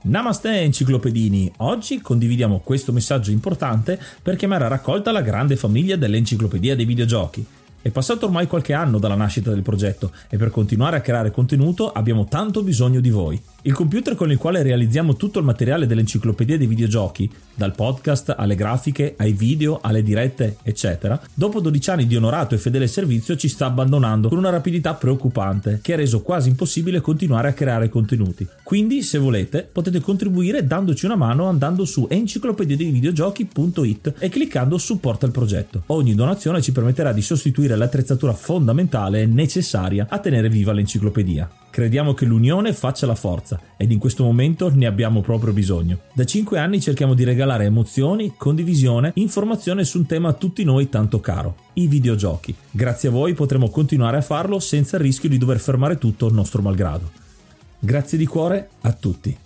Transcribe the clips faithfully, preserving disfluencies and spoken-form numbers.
Namaste enciclopedini, oggi condividiamo questo messaggio importante per chiamare a raccolta la grande famiglia dell'Enciclopedia dei Videogiochi. È passato ormai qualche anno dalla nascita del progetto e per continuare a creare contenuto abbiamo tanto bisogno di voi. Il computer con il quale realizziamo tutto il materiale dell'Enciclopedia dei Videogiochi, dal podcast alle grafiche, ai video, alle dirette, eccetera, dopo dodici anni di onorato e fedele servizio ci sta abbandonando con una rapidità preoccupante che ha reso quasi impossibile continuare a creare contenuti. Quindi, se volete, potete contribuire dandoci una mano andando su enciclopedia dei videogiochi punto it e cliccando supporta il progetto. Ogni donazione ci permetterà di sostituire l'attrezzatura fondamentale e necessaria a tenere viva l'enciclopedia. Crediamo che l'unione faccia la forza ed in questo momento ne abbiamo proprio bisogno. Da cinque anni cerchiamo di regalare emozioni, condivisione, informazione su un tema a tutti noi tanto caro, i videogiochi. Grazie a voi potremo continuare a farlo senza il rischio di dover fermare tutto nostro malgrado. Grazie di cuore a tutti.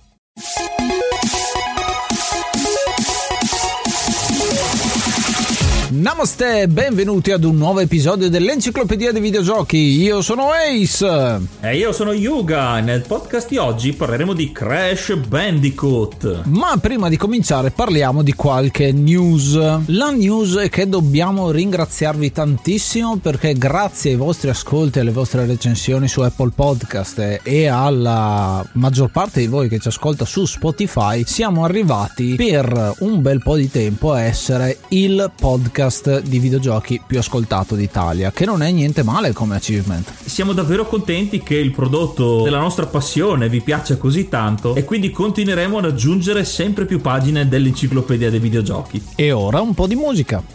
Namaste, benvenuti ad un nuovo episodio dell'Enciclopedia dei Videogiochi. Io sono Ace e io sono Yuga. Nel podcast di oggi parleremo di Crash Bandicoot. Ma prima di cominciare parliamo di qualche news. La news è che dobbiamo ringraziarvi tantissimo perché grazie ai vostri ascolti e alle vostre recensioni su Apple Podcast e alla maggior parte di voi che ci ascolta su Spotify siamo arrivati per un bel po' di tempo a essere il podcast di videogiochi più ascoltato d'Italia, che non è niente male come achievement. Siamo davvero contenti che il prodotto della nostra passione vi piaccia così tanto e quindi continueremo ad aggiungere sempre più pagine dell'Enciclopedia dei Videogiochi. E ora un po' di musica.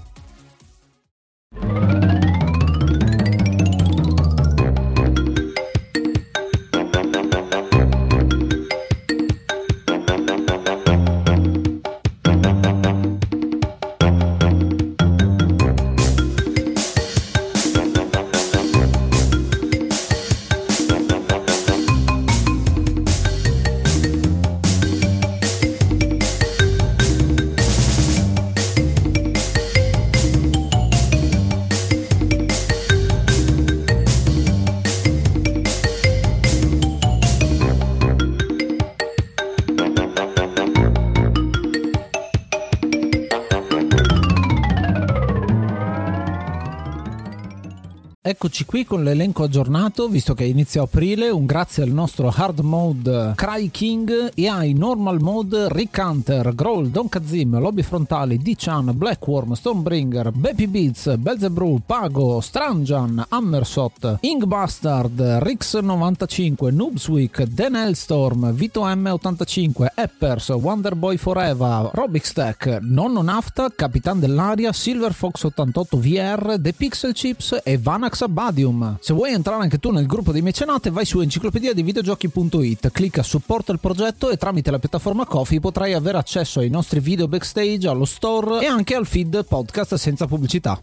Eccoci qui con l'elenco aggiornato, visto che inizia aprile. Un grazie al nostro hard mode Cry King e ai normal mode Rick Hunter, Growl, Don Kazim, Lobby Frontali, D-Chan, Blackworm, Stonebringer, Baby Beats, Belzebrew, Pago, Stranjan, Hammersot, Ink Bastard, Rix novantacinque, Noobsweek, Dan Hellstorm, Vito M ottantacinque, Eppers, Wonderboy Forever, Robix Tech, Nonno Nafta, Capitan dell'Aria, Silver Fox ottantotto V R, The Pixel Chips e Vanax Abadium. Se vuoi entrare anche tu nel gruppo dei mecenate, vai su enciclopedia dei videogiochi punto it, clicca supporta il progetto e tramite la piattaforma Ko-fi potrai avere accesso ai nostri video backstage, allo store e anche al feed podcast senza pubblicità.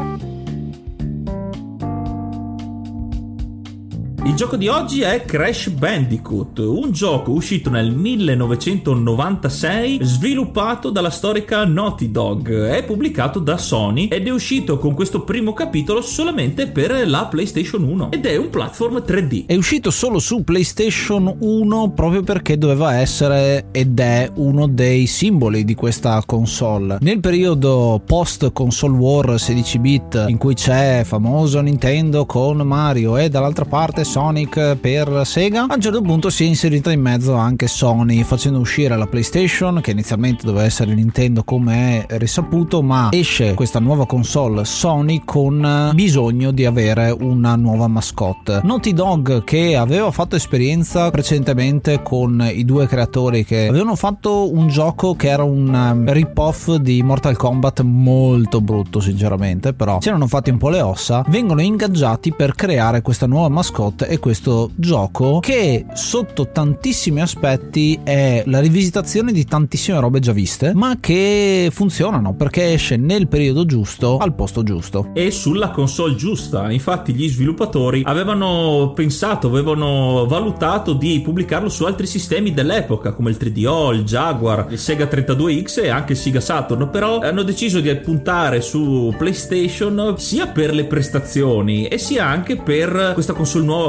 Il gioco di oggi è Crash Bandicoot, un gioco uscito nel millenovecentonovantasei, sviluppato dalla storica Naughty Dog, è pubblicato da Sony ed è uscito con questo primo capitolo solamente per la PlayStation uno ed è un platform tre D. È uscito solo su PlayStation uno proprio perché doveva essere ed è uno dei simboli di questa console. Nel periodo post console war sedici bit in cui c'è famoso Nintendo con Mario e dall'altra parte Sonic per Sega, a un certo punto si è inserita in mezzo anche Sony, facendo uscire la PlayStation, che inizialmente doveva essere Nintendo come è risaputo, ma esce questa nuova console Sony con bisogno di avere una nuova mascotte. Naughty Dog, che aveva fatto esperienza precedentemente con i due creatori che avevano fatto un gioco che era un rip-off di Mortal Kombat molto brutto sinceramente, però si erano fatti un po' le ossa, vengono ingaggiati per creare questa nuova mascotte e questo gioco che sotto tantissimi aspetti è la rivisitazione di tantissime robe già viste, ma che funzionano perché esce nel periodo giusto al posto giusto e sulla console giusta. Infatti gli sviluppatori avevano pensato, avevano valutato di pubblicarlo su altri sistemi dell'epoca come il tre D O, il Jaguar, il Sega trentadue X e anche il Sega Saturn, però hanno deciso di puntare su PlayStation sia per le prestazioni e sia anche per questa console nuova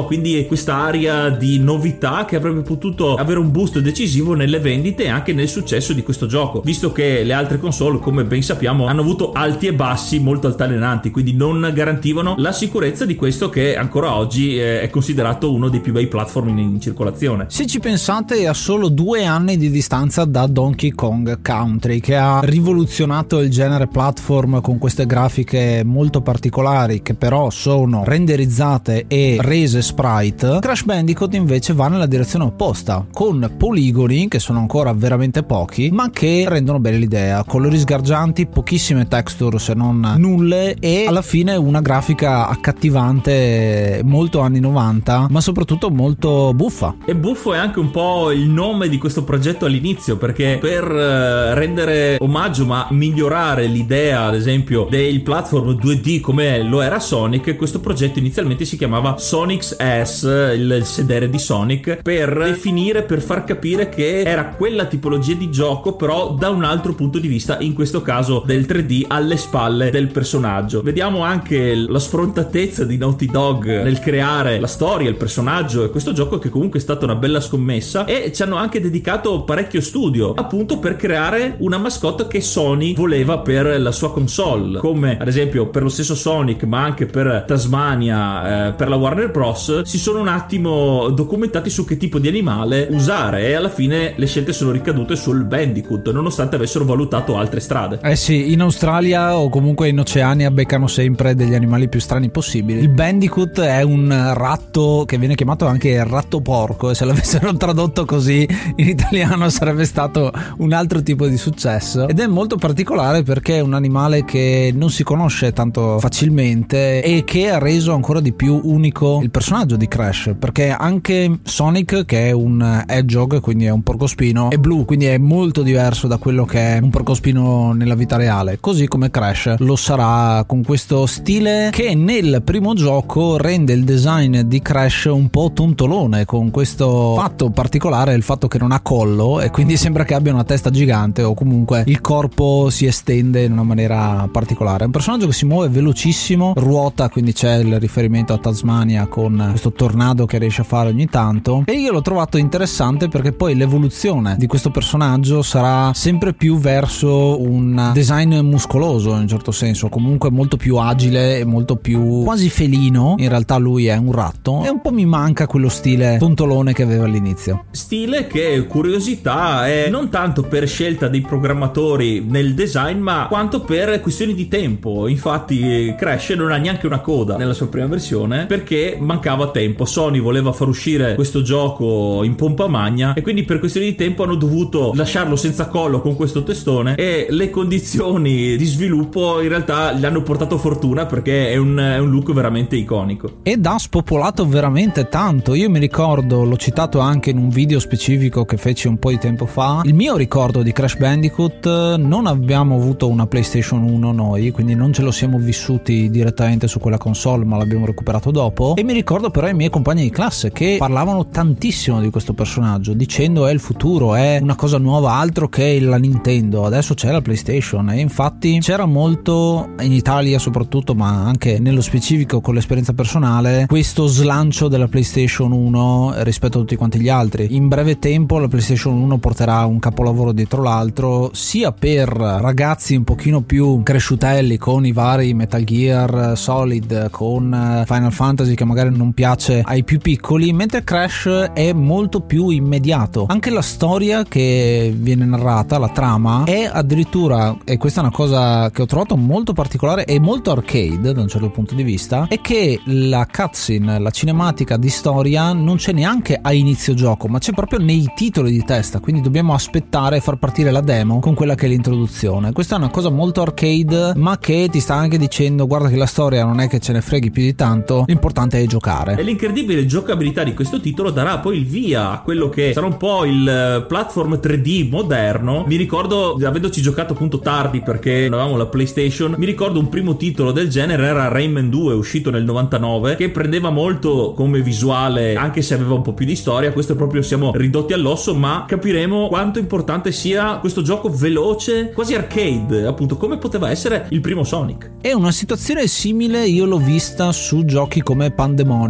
so, quindi questa aria di novità che avrebbe potuto avere un boost decisivo nelle vendite e anche nel successo di questo gioco, visto che le altre console, come ben sappiamo, hanno avuto alti e bassi molto altalenanti, quindi non garantivano la sicurezza di questo che ancora oggi è considerato uno dei più bei platform in, in circolazione. Se ci pensate, è a solo due anni di distanza da Donkey Kong Country, che ha rivoluzionato il genere platform con queste grafiche molto particolari che però sono renderizzate e rese sprite. Crash Bandicoot invece va nella direzione opposta, con poligoni che sono ancora veramente pochi ma che rendono bene l'idea, colori sgargianti, pochissime texture se non nulle e alla fine una grafica accattivante, molto anni novanta ma soprattutto molto buffa. E buffo è anche un po' il nome di questo progetto all'inizio, perché per rendere omaggio ma migliorare l'idea ad esempio del platform due D come lo era Sonic, questo progetto inizialmente si chiamava Sonic's Ass, il sedere di Sonic, per definire, per far capire che era quella tipologia di gioco però da un altro punto di vista, in questo caso del tre D alle spalle del personaggio. Vediamo anche la sfrontatezza di Naughty Dog nel creare la storia, il personaggio e questo gioco, che comunque è stata una bella scommessa, e ci hanno anche dedicato parecchio studio appunto per creare una mascotte che Sony voleva per la sua console, come ad esempio per lo stesso Sonic ma anche per Tasmania, eh, per la Warner Bros. Si sono un attimo documentati su che tipo di animale usare e alla fine le scelte sono ricadute sul Bandicoot, nonostante avessero valutato altre strade. Eh sì, in Australia o comunque in Oceania beccano sempre degli animali più strani possibili. Il Bandicoot è un ratto che viene chiamato anche ratto porco, e se l'avessero tradotto così in italiano sarebbe stato un altro tipo di successo, ed è molto particolare perché è un animale che non si conosce tanto facilmente e che ha reso ancora di più unico il personaggio di Crash, perché anche Sonic, che è un hedgehog, quindi è un porcospino, è blu, quindi è molto diverso da quello che è un porcospino nella vita reale, così come Crash lo sarà con questo stile che nel primo gioco rende il design di Crash un po' tontolone, con questo fatto particolare, il fatto che non ha collo e quindi sembra che abbia una testa gigante, o comunque il corpo si estende in una maniera particolare. È un personaggio che si muove velocissimo, ruota, quindi c'è il riferimento a Tasmania con questo tornado che riesce a fare ogni tanto, e io l'ho trovato interessante perché poi l'evoluzione di questo personaggio sarà sempre più verso un design muscoloso in un certo senso, comunque molto più agile e molto più quasi felino. In realtà lui è un ratto e un po' mi manca quello stile tontolone che aveva all'inizio, stile che, curiosità, è non tanto per scelta dei programmatori nel design ma quanto per questioni di tempo. Infatti Crash non ha neanche una coda nella sua prima versione perché mancava tempo. Sony voleva far uscire questo gioco in pompa magna e quindi per questioni di tempo hanno dovuto lasciarlo senza collo con questo testone, e le condizioni di sviluppo in realtà gli hanno portato fortuna perché è un, è un look veramente iconico ed ha spopolato veramente tanto. Io mi ricordo, l'ho citato anche in un video specifico che feci un po' di tempo fa, il mio ricordo di Crash Bandicoot. Non abbiamo avuto una PlayStation uno noi, quindi non ce lo siamo vissuti direttamente su quella console, ma l'abbiamo recuperato dopo, e mi ricordo però i miei compagni di classe che parlavano tantissimo di questo personaggio, dicendo è il futuro, è una cosa nuova, altro che la Nintendo, adesso c'è la PlayStation. E infatti c'era molto in Italia soprattutto, ma anche nello specifico con l'esperienza personale, questo slancio della PlayStation uno rispetto a tutti quanti gli altri. In breve tempo la PlayStation uno porterà un capolavoro dietro l'altro, sia per ragazzi un pochino più cresciutelli con i vari Metal Gear Solid, con Final Fantasy che magari non piace ai più piccoli, mentre Crash è molto più immediato. Anche la storia che viene narrata, la trama, è addirittura, e questa è una cosa che ho trovato molto particolare e molto arcade da un certo punto di vista, è che la cutscene, la cinematica di storia non c'è neanche a inizio gioco, ma c'è proprio nei titoli di testa, quindi dobbiamo aspettare e far partire la demo con quella che è l'introduzione. Questa è una cosa molto arcade, ma che ti sta anche dicendo guarda che la storia non è che ce ne freghi più di tanto, l'importante è giocare. E l'incredibile giocabilità di questo titolo darà poi il via a quello che sarà un po' il platform tre D moderno. Mi ricordo, avendoci giocato appunto tardi perché non avevamo la PlayStation, mi ricordo un primo titolo del genere era Rayman due, uscito nel novantanove, che prendeva molto come visuale, anche se aveva un po' più di storia. Questo proprio siamo ridotti all'osso, ma capiremo quanto importante sia questo gioco veloce, quasi arcade, appunto come poteva essere il primo Sonic. È una situazione simile, io l'ho vista su giochi come Pandemonium,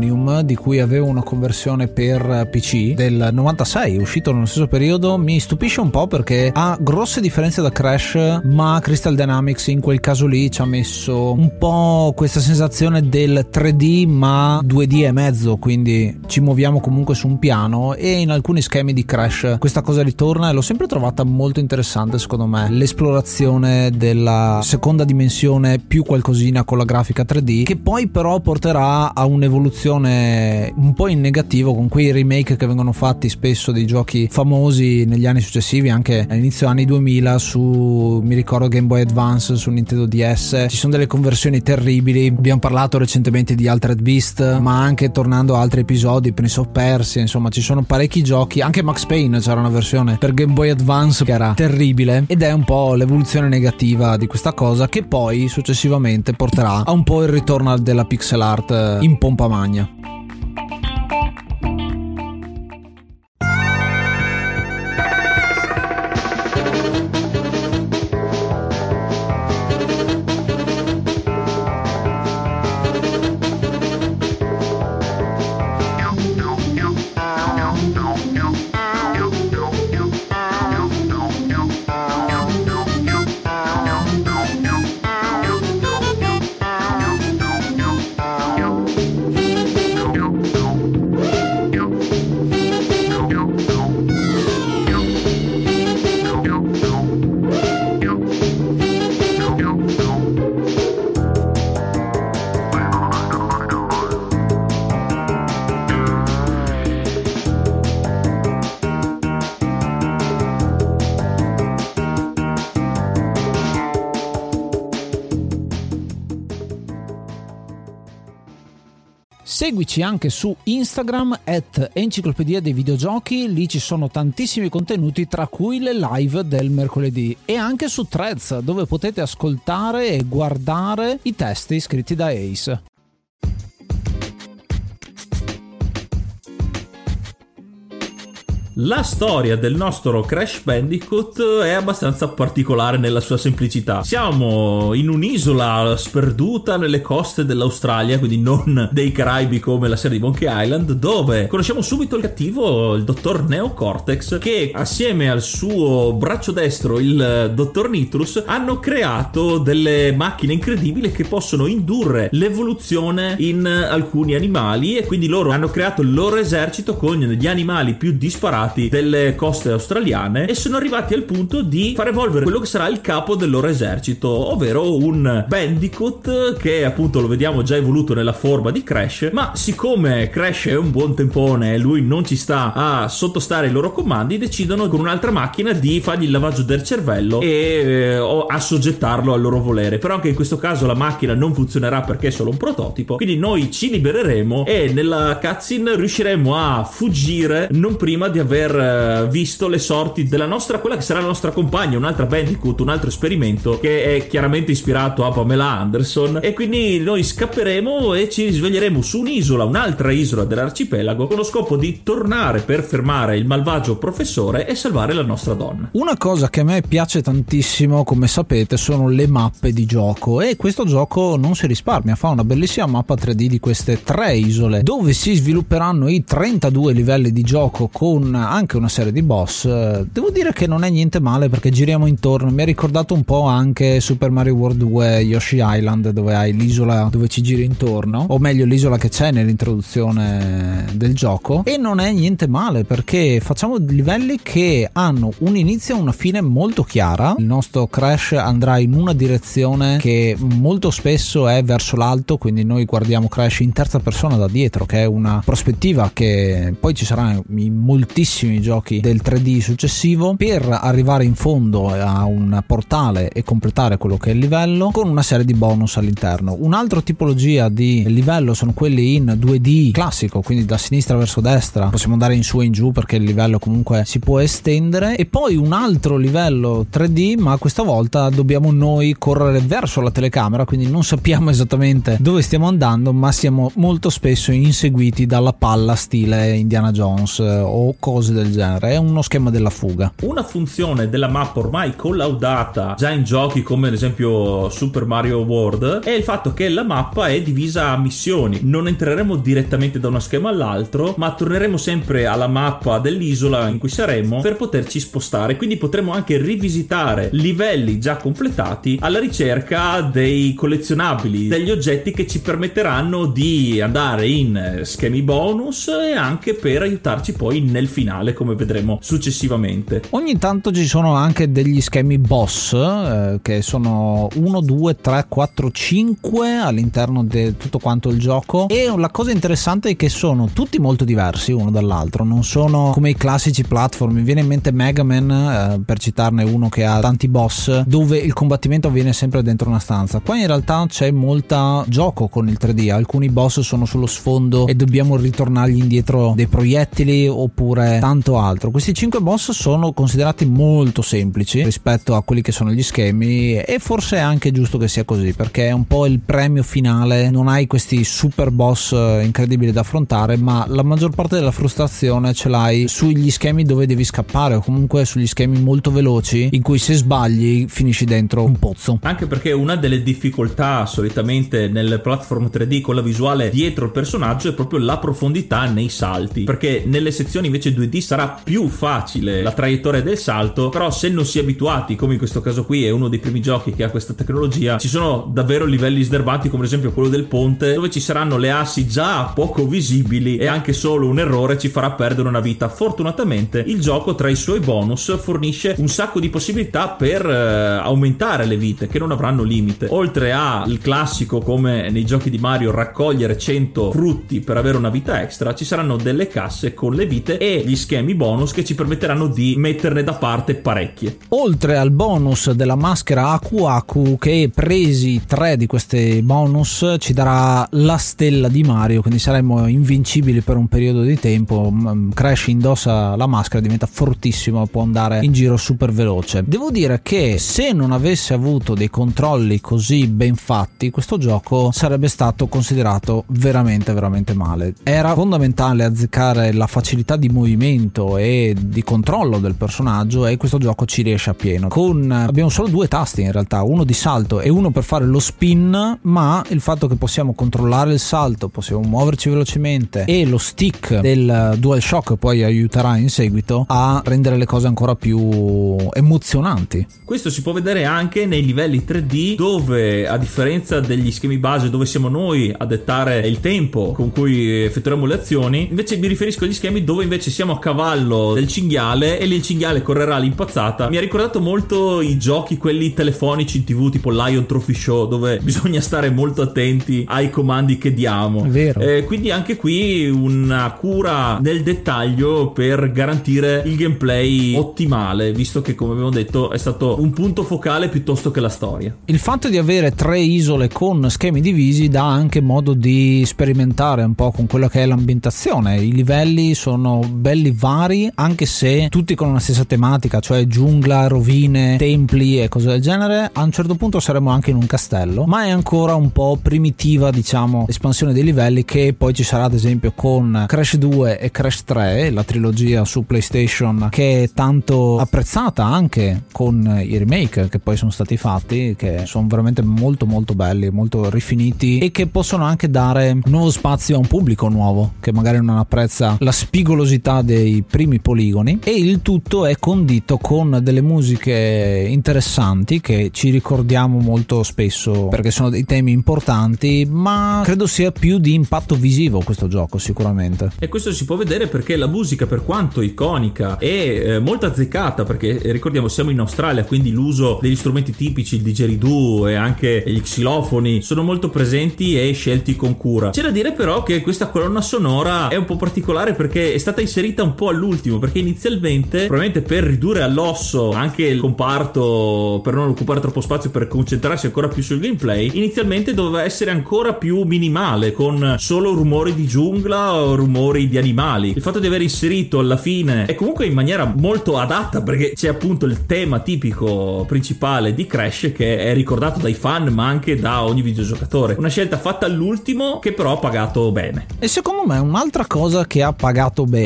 Pandemonium, di cui avevo una conversione per P C del novantasei, uscito nello stesso periodo, mi stupisce un po' perché ha grosse differenze da Crash, ma Crystal Dynamics in quel caso lì ci ha messo un po' questa sensazione del tre D ma due D e mezzo, quindi ci muoviamo comunque su un piano, e in alcuni schemi di Crash questa cosa ritorna e l'ho sempre trovata molto interessante. Secondo me l'esplorazione della seconda dimensione più qualcosina con la grafica tre D, che poi però porterà a un'evoluzione un po' in negativo con quei remake che vengono fatti spesso dei giochi famosi negli anni successivi, anche all'inizio anni duemila su, mi ricordo, Game Boy Advance, su Nintendo D S. Ci sono delle conversioni terribili. Abbiamo parlato recentemente di Altered Beast, ma anche tornando a altri episodi, Prince of Persia, insomma ci sono parecchi giochi. Anche Max Payne c'era una versione per Game Boy Advance che era terribile, ed è un po' l'evoluzione negativa di questa cosa che poi successivamente porterà a un po' il ritorno della pixel art in pompa magna. Seguici anche su Instagram at Enciclopedia dei Videogiochi, lì ci sono tantissimi contenuti, tra cui le live del mercoledì, e anche su Threads, dove potete ascoltare e guardare i testi scritti da Ace. La storia del nostro Crash Bandicoot è abbastanza particolare nella sua semplicità. Siamo in un'isola sperduta nelle coste dell'Australia, quindi non dei Caraibi come la serie di Monkey Island, dove conosciamo subito il cattivo, il dottor Neo Cortex, che assieme al suo braccio destro, il dottor Nitrus, hanno creato delle macchine incredibili che possono indurre l'evoluzione in alcuni animali, e quindi loro hanno creato il loro esercito con gli animali più disparati delle coste australiane, e sono arrivati al punto di far evolvere quello che sarà il capo del loro esercito, ovvero un Bandicoot che appunto lo vediamo già evoluto nella forma di Crash. Ma siccome Crash è un buon tempone e lui non ci sta a sottostare ai loro comandi, decidono con un'altra macchina di fargli il lavaggio del cervello e eh, assoggettarlo al loro volere. Però anche in questo caso la macchina non funzionerà perché è solo un prototipo, quindi noi ci libereremo e nella cutscene riusciremo a fuggire non prima di aver visto le sorti della nostra, quella che sarà la nostra compagna, un'altra Bandicoot, un altro esperimento che è chiaramente ispirato a Pamela Anderson, e quindi noi scapperemo e ci risveglieremo su un'isola, un'altra isola dell'arcipelago, con lo scopo di tornare per fermare il malvagio professore e salvare la nostra donna. Una cosa che a me piace tantissimo, come sapete, sono le mappe di gioco, e questo gioco non si risparmia, fa una bellissima mappa tre D di queste tre isole dove si svilupperanno i trentadue livelli di gioco con anche una serie di boss. Devo dire che non è niente male perché giriamo intorno, mi ha ricordato un po' anche Super Mario World due Yoshi Island, dove hai l'isola dove ci giri intorno, o meglio l'isola che c'è nell'introduzione del gioco, e non è niente male perché facciamo livelli che hanno un inizio e una fine molto chiara. Il nostro Crash andrà in una direzione che molto spesso è verso l'alto, quindi noi guardiamo Crash in terza persona da dietro, che è una prospettiva che poi ci sarà in moltissimi giochi del tre D successivo, per arrivare in fondo a un portale e completare quello che è il livello con una serie di bonus all'interno. Un'altra tipologia di livello sono quelli in due D classico, quindi da sinistra verso destra possiamo andare in su e in giù perché il livello comunque si può estendere, e poi un altro livello tre D, ma questa volta dobbiamo noi correre verso la telecamera, quindi non sappiamo esattamente dove stiamo andando, ma siamo molto spesso inseguiti dalla palla stile Indiana Jones o cose cose del genere, è uno schema della fuga. Una funzione della mappa ormai collaudata già in giochi come ad esempio Super Mario World è il fatto che la mappa è divisa a missioni. Non entreremo direttamente da uno schema all'altro, ma torneremo sempre alla mappa dell'isola in cui saremo per poterci spostare, quindi potremo anche rivisitare livelli già completati alla ricerca dei collezionabili, degli oggetti che ci permetteranno di andare in schemi bonus e anche per aiutarci poi nel finale, come vedremo successivamente. Ogni tanto ci sono anche degli schemi boss eh, che sono uno, due, tre, quattro, cinque all'interno di tutto quanto il gioco, e la cosa interessante è che sono tutti molto diversi uno dall'altro, non sono come i classici platform. Mi viene in mente Mega Man eh, per citarne uno che ha tanti boss dove il combattimento avviene sempre dentro una stanza. Qua in realtà c'è molta gioco con il tre D, alcuni boss sono sullo sfondo e dobbiamo ritornargli indietro dei proiettili oppure tanto altro. Questi cinque boss sono considerati molto semplici rispetto a quelli che sono gli schemi, e forse è anche giusto che sia così, perché è un po' il premio finale. Non hai questi super boss incredibili da affrontare, ma la maggior parte della frustrazione ce l'hai sugli schemi dove devi scappare, o comunque sugli schemi molto veloci in cui se sbagli finisci dentro un pozzo. Anche perché una delle difficoltà solitamente nel platform tre D con la visuale dietro il personaggio è proprio la profondità nei salti, perché nelle sezioni invece due D sarà più facile la traiettoria del salto, però se non si è abituati, come in questo caso qui è uno dei primi giochi che ha questa tecnologia, ci sono davvero livelli snervanti come ad esempio quello del ponte, dove ci saranno le assi già poco visibili e anche solo un errore ci farà perdere una vita. Fortunatamente il gioco tra i suoi bonus fornisce un sacco di possibilità per eh, aumentare le vite che non avranno limite, oltre al classico come nei giochi di Mario raccogliere cento frutti per avere una vita extra. Ci saranno delle casse con le vite e gli schemi bonus che ci permetteranno di metterne da parte parecchie. Oltre al bonus della maschera Aku Aku, che presi tre di questi bonus ci darà la stella di Mario, quindi saremo invincibili per un periodo di tempo. Crash indossa la maschera, diventa fortissimo, può andare in giro super veloce. Devo dire che se non avesse avuto dei controlli così ben fatti, questo gioco sarebbe stato considerato veramente veramente male. Era fondamentale azzeccare la facilità di movimento e di controllo del personaggio, e questo gioco ci riesce a pieno. Con abbiamo solo due tasti in realtà, uno di salto e uno per fare lo spin, ma il fatto che possiamo controllare il salto, possiamo muoverci velocemente, e lo stick del DualShock poi aiuterà in seguito a rendere le cose ancora più emozionanti. Questo si può vedere anche nei livelli tre D, dove a differenza degli schemi base dove siamo noi a dettare il tempo con cui effettueremo le azioni, invece mi riferisco agli schemi dove invece siamo a cavallo del cinghiale e lì il cinghiale correrà all'impazzata. Mi ha ricordato molto i giochi quelli telefonici in tv tipo Lion Trophy Show, dove bisogna stare molto attenti ai comandi che diamo. È vero. Eh, quindi anche qui una cura nel dettaglio per garantire il gameplay ottimale, visto che come abbiamo detto è stato un punto focale piuttosto che la storia. Il fatto di avere tre isole con schemi divisi dà anche modo di sperimentare un po' con quello che è l'ambientazione. I livelli sono belli vari, anche se tutti con una stessa tematica, cioè giungla, rovine, templi e cose del genere. A un certo punto saremo anche in un castello, ma è ancora un po' primitiva, diciamo, l'espansione dei livelli, che poi ci sarà ad esempio con Crash due e Crash tre, la trilogia su PlayStation, che è tanto apprezzata anche con i remake che poi sono stati fatti, che sono veramente molto molto belli, molto rifiniti, e che possono anche dare nuovo spazio a un pubblico nuovo che magari non apprezza la spigolosità dei primi poligoni. E il tutto è condito con delle musiche interessanti che ci ricordiamo molto spesso perché sono dei temi importanti, ma credo sia più di impatto visivo questo gioco sicuramente. E questo si può vedere perché la musica, per quanto iconica e eh, molto azzeccata, perché eh, ricordiamo siamo in Australia, quindi l'uso degli strumenti tipici, il didgeridoo e anche gli xilofoni sono molto presenti e scelti con cura. C'è da dire però che questa colonna sonora è un po' particolare perché è stata inserita un po' all'ultimo, perché inizialmente, probabilmente per ridurre all'osso anche il comparto, per non occupare troppo spazio, per concentrarsi ancora più sul gameplay, inizialmente doveva essere ancora più minimale, con solo rumori di giungla o rumori di animali. Il fatto di aver inserito alla fine, e comunque in maniera molto adatta, perché c'è appunto il tema tipico principale di Crash che è ricordato dai fan ma anche da ogni videogiocatore, una scelta fatta all'ultimo che però ha pagato bene. E secondo me un'altra cosa che ha pagato bene è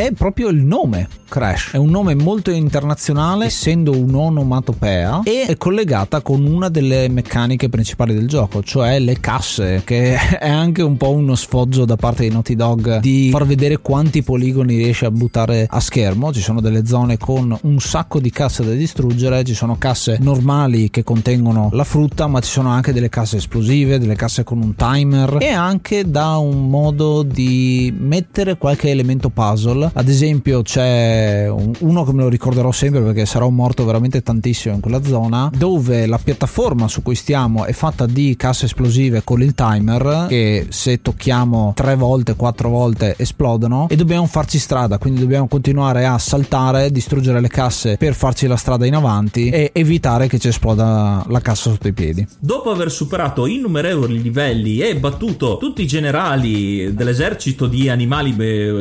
è proprio il nome Crash. È un nome molto internazionale, essendo un'onomatopea, e è collegata con una delle meccaniche principali del gioco, cioè le casse, che è anche un po' uno sfoggio da parte di Naughty Dog di far vedere quanti poligoni riesce a buttare a schermo. Ci sono delle zone con un sacco di casse da distruggere, ci sono casse normali che contengono la frutta, ma ci sono anche delle casse esplosive, delle casse con un timer, e anche da un modo di mettere qualche elemento puzzle. Ad esempio c'è un, uno che me lo ricorderò sempre perché sarò morto veramente tantissimo in quella zona, dove la piattaforma su cui stiamo è fatta di casse esplosive con il timer che se tocchiamo tre volte, quattro volte esplodono, e dobbiamo farci strada, quindi dobbiamo continuare a saltare, distruggere le casse per farci la strada in avanti e evitare che ci esploda la cassa sotto i piedi. Dopo aver superato innumerevoli livelli e battuto tutti i generali dell'esercito di animali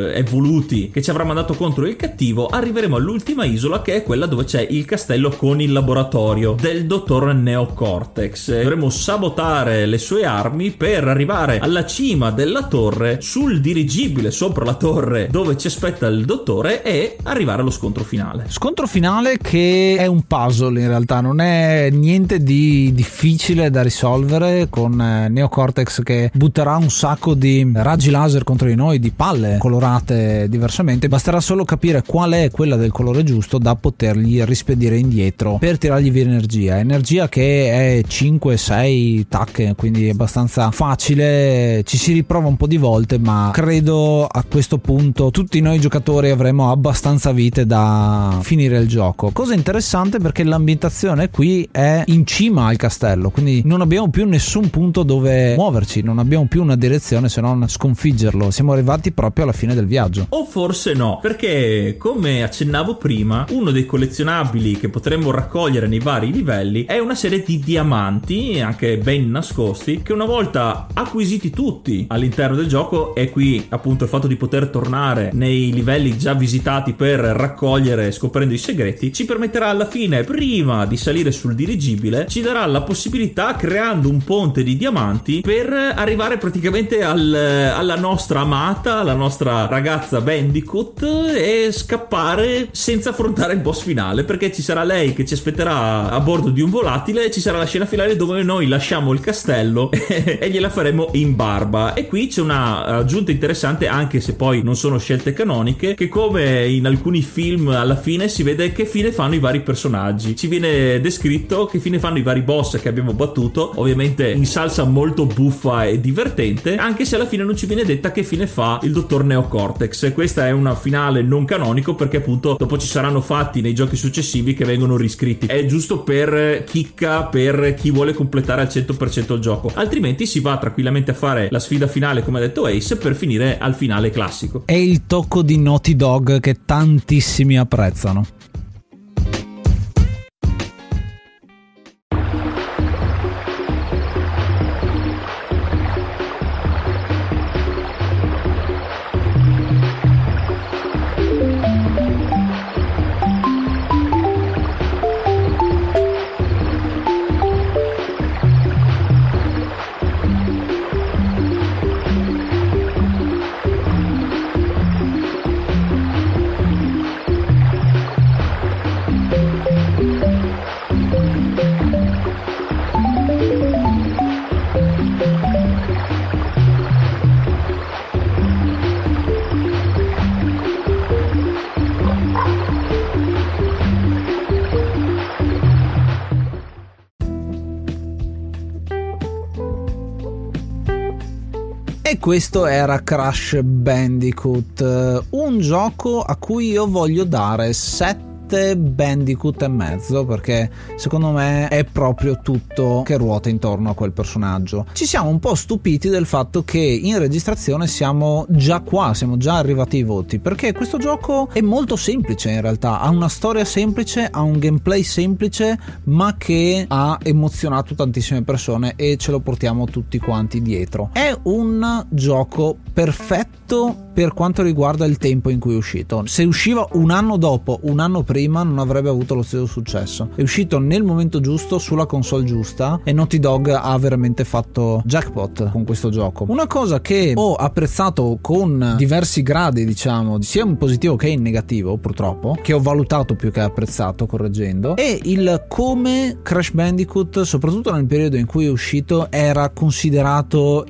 evoluti che ci avrà mandato contro il cattivo, arriveremo all'ultima isola, che è quella dove c'è il castello con il laboratorio del dottor Neocortex. Dovremo sabotare le sue armi per arrivare alla cima della torre, sul dirigibile sopra la torre dove ci aspetta il dottore, e arrivare allo scontro finale. Scontro finale che è un puzzle, in realtà non è niente di difficile da risolvere, con Neocortex che butterà un sacco di raggi laser contro di noi, di palle colorate diversamente. Basterà solo capire qual è quella del colore giusto da potergli rispedire indietro per tirargli via energia energia che è cinque sei tacche, quindi è abbastanza facile. Ci si riprova un po' di volte, ma credo a questo punto tutti noi giocatori avremo abbastanza vite da finire il gioco. Cosa interessante, perché l'ambientazione qui è in cima al castello, quindi non abbiamo più nessun punto dove muoverci, non abbiamo più una direzione se non sconfiggerlo. Siamo arrivati proprio alla fine del viaggio. O forse no, perché come accennavo prima, uno dei collezionabili che potremmo raccogliere nei vari livelli è una serie di diamanti, anche ben nascosti, che una volta acquisiti tutti all'interno del gioco, e qui appunto il fatto di poter tornare nei livelli già visitati per raccogliere scoprendo i segreti, ci permetterà alla fine, prima di salire sul dirigibile, ci darà la possibilità, creando un ponte di diamanti, per arrivare praticamente al, alla nostra amata, alla nostra ragazza Bandicoot, e scappare senza affrontare il boss finale, perché ci sarà lei che ci aspetterà a bordo di un volatile, e ci sarà la scena finale dove noi lasciamo il castello e, e gliela faremo in barba. E qui c'è una aggiunta interessante, anche se poi non sono scelte canoniche, che come in alcuni film alla fine si vede che fine fanno i vari personaggi. Ci viene descritto che fine fanno i vari boss che abbiamo battuto, ovviamente in salsa molto buffa e divertente, anche se alla fine non ci viene detta che fine fa il dottor Neocortex. Questa è una finale non canonico, perché appunto dopo ci saranno fatti nei giochi successivi che vengono riscritti. È giusto per chicca, per chi vuole completare al cento per cento il gioco, altrimenti si va tranquillamente a fare la sfida finale, come ha detto Ace, per finire al finale classico. È il tocco di Naughty Dog che tantissimi apprezzano. E questo era Crash Bandicoot, un gioco a cui io voglio dare sette Bandicoot e mezzo, perché secondo me è proprio tutto che ruota intorno a quel personaggio. Ci siamo un po' stupiti del fatto che in registrazione siamo già qua, siamo già arrivati ai voti, perché questo gioco è molto semplice in realtà, ha una storia semplice, ha un gameplay semplice, ma che ha emozionato tantissime persone e ce lo portiamo tutti quanti dietro. È un gioco perfetto per quanto riguarda il tempo in cui è uscito. Se usciva un anno dopo, un anno prima, non avrebbe avuto lo stesso successo. È uscito nel momento giusto, sulla console giusta, e Naughty Dog ha veramente fatto jackpot con questo gioco. Una cosa che ho apprezzato con diversi gradi, diciamo, sia in positivo che in negativo, purtroppo, che ho valutato più che apprezzato, correggendo, è il come Crash Bandicoot, soprattutto nel periodo in cui è uscito, era considerato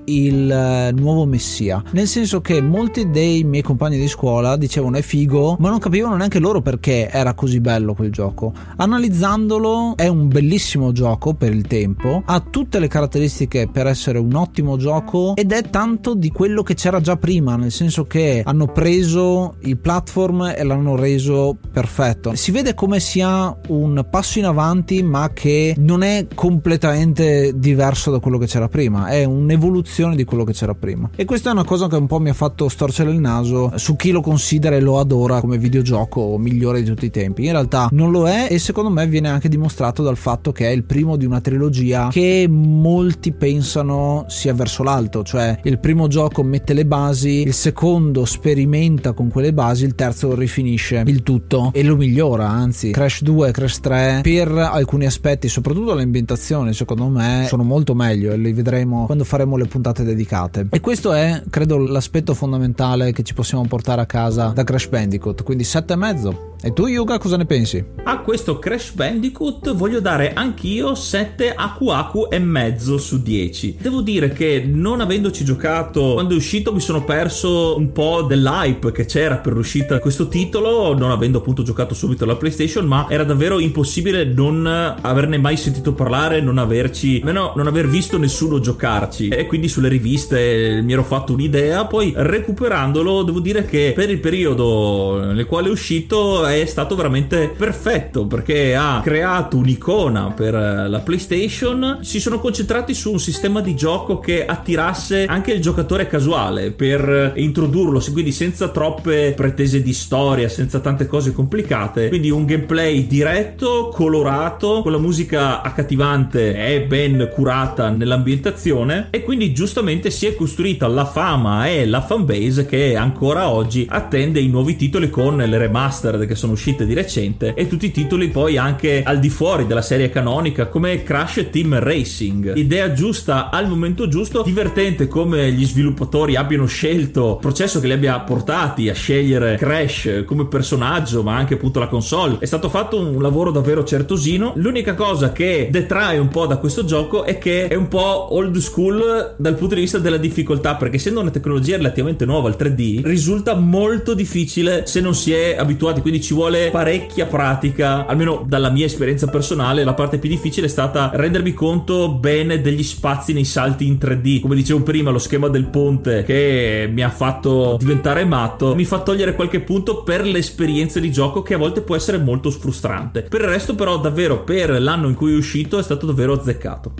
il nuovo messia, nel senso che molti dei miei compagni di scuola dicevano è figo, ma non capivano neanche loro perché era così bello quel gioco. Analizzandolo, è un bellissimo gioco per il tempo, ha tutte le caratteristiche per essere un ottimo gioco ed è tanto di quello che c'era già prima, nel senso che hanno preso il platform e l'hanno reso perfetto. Si vede come sia un passo in avanti, ma che non è completamente diverso da quello che c'era prima, è un'evoluzione di quello che c'era prima, e questa è una cosa che un po' mi ha fatto storcere il naso su chi lo considera e lo adora come videogioco migliore di tutti i tempi. In realtà non lo è, e secondo me viene anche dimostrato dal fatto che è il primo di una trilogia che molti pensano sia verso l'alto, cioè il primo gioco mette le basi, il secondo sperimenta con quelle basi, il terzo rifinisce il tutto e lo migliora. Anzi, Crash due e Crash tre per alcuni aspetti, soprattutto l'ambientazione, secondo me sono molto meglio, e li vedremo quando faremo le puntate dedicate, e questo è, credo, l'aspetto fondamentale che ci possiamo portare a casa da Crash Bandicoot. Quindi sette e mezzo. E tu, Yuga, cosa ne pensi? A questo Crash Bandicoot voglio dare anch'io sette Aku Aku e mezzo su dieci. Devo dire che, non avendoci giocato quando è uscito, mi sono perso un po' dell'hype che c'era per l'uscita di questo titolo, non avendo appunto giocato subito alla PlayStation, ma era davvero impossibile non averne mai sentito parlare, non averci, almeno non aver visto nessuno giocarci, e quindi sulle riviste mi ero fatto un'idea. Poi recuperandolo, devo dire che per il periodo nel quale è uscito è stato veramente perfetto, perché ha creato un'icona per la PlayStation. Si sono concentrati su un sistema di gioco che attirasse anche il giocatore casuale, per introdurlo, quindi senza troppe pretese di storia, senza tante cose complicate, quindi un gameplay diretto, colorato, con la musica accattivante e ben curata nell'ambientazione, e quindi giustamente si è costruita la fama e la fanbase che ancora oggi attende i nuovi titoli con le remastered che sono uscite di recente, e tutti i titoli poi anche al di fuori della serie canonica, come Crash Team Racing. Idea giusta al momento giusto, divertente come gli sviluppatori abbiano scelto, processo che li abbia portati a scegliere Crash come personaggio, ma anche appunto la console. È stato fatto un lavoro davvero certosino. L'unica cosa che detrae un po' da questo gioco è che è un po' old school dal punto di vista della difficoltà, perché essendo una tecnologia relativamente nuova, il tre D risulta molto difficile se non si è abituati, quindi ci vuole parecchia pratica. Almeno dalla mia esperienza personale, la parte più difficile è stata rendermi conto bene degli spazi nei salti in tre D. Come dicevo prima, lo schema del ponte che mi ha fatto diventare matto mi fa togliere qualche punto per l'esperienza di gioco, che a volte può essere molto frustrante. Per il resto però davvero, per l'anno in cui è uscito, è stato davvero azzeccato.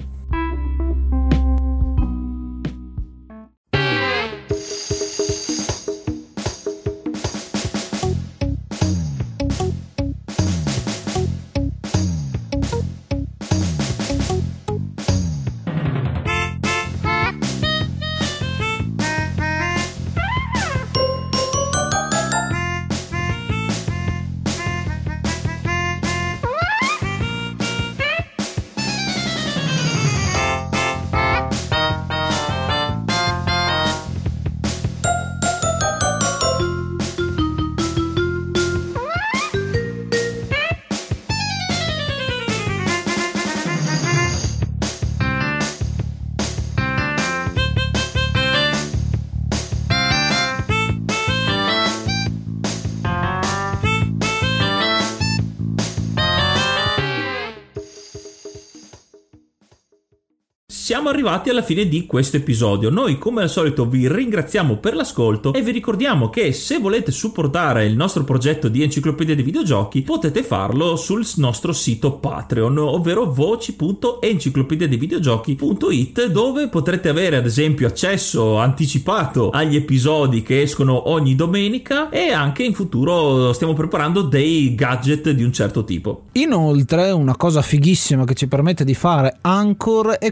Siamo arrivati alla fine di questo episodio. Noi come al solito vi ringraziamo per l'ascolto e vi ricordiamo che se volete supportare il nostro progetto di enciclopedia dei videogiochi potete farlo sul nostro sito Patreon, ovvero voci punto enciclopedia dei videogiochi punto it, dove potrete avere ad esempio accesso anticipato agli episodi che escono ogni domenica, e anche in futuro stiamo preparando dei gadget di un certo tipo. Inoltre una cosa fighissima che ci permette di fare Anchor è quella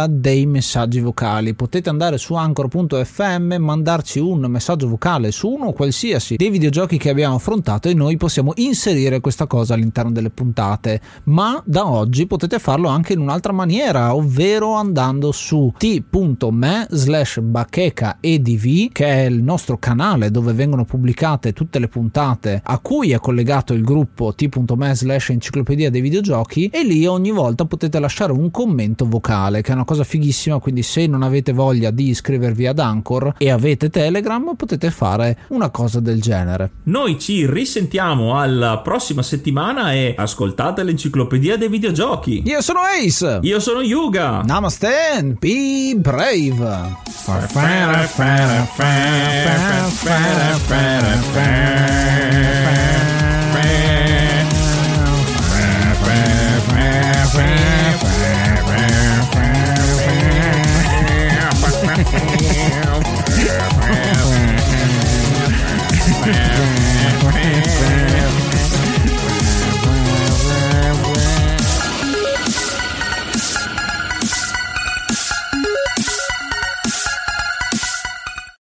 quella dei messaggi vocali. Potete andare su anchor punto effe emme, mandarci un messaggio vocale su uno qualsiasi dei videogiochi che abbiamo affrontato e noi possiamo inserire questa cosa all'interno delle puntate. Ma da oggi potete farlo anche in un'altra maniera, ovvero andando su t.me slash bacheca edv, che è il nostro canale dove vengono pubblicate tutte le puntate a cui è collegato il gruppo t.me slash enciclopedia dei videogiochi, e lì ogni volta potete lasciare un commento vocale, che è una cosa fighissima. Quindi se non avete voglia di iscrivervi ad Anchor e avete Telegram, potete fare una cosa del genere. Noi ci risentiamo alla prossima settimana e ascoltate l'enciclopedia dei videogiochi. Io sono Ace. Io sono Yuga. Namaste and be brave.